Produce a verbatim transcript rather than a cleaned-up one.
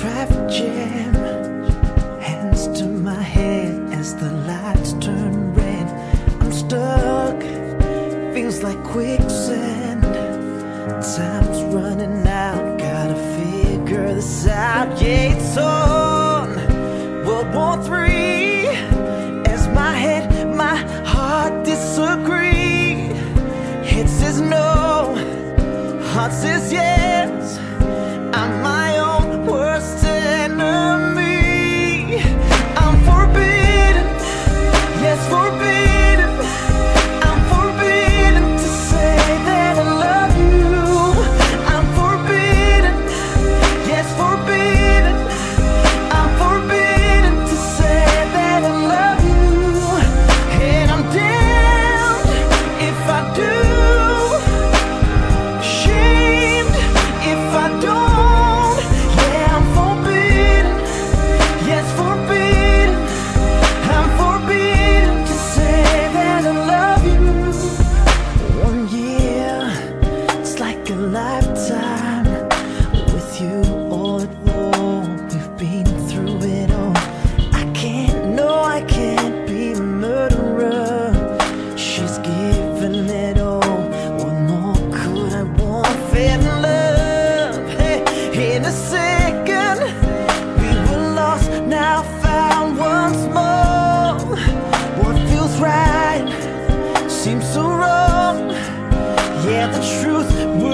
traffic jam, hands to my head as the lights turn red. I'm stuck, feels like quicksand. Time's running out, gotta figure this out. Yeah, it's on World War Three as my head, my heart disagree. Head says no, heart says yes. I'm my own worst enemy. I'm forbidden, yes, forbidden. I'm forbidden to say that I love you. I'm forbidden, yes, forbidden. I'm forbidden to say that I love you. And I'm damned if I do, shamed if I don't. Lifetime with you all at war. We've been through it all. I can't, no, I can't be a murderer. She's given it all. What more could I want? Fell in love, hey, in a second. We were lost, now found once more. What feels right seems so wrong. Yeah, the truth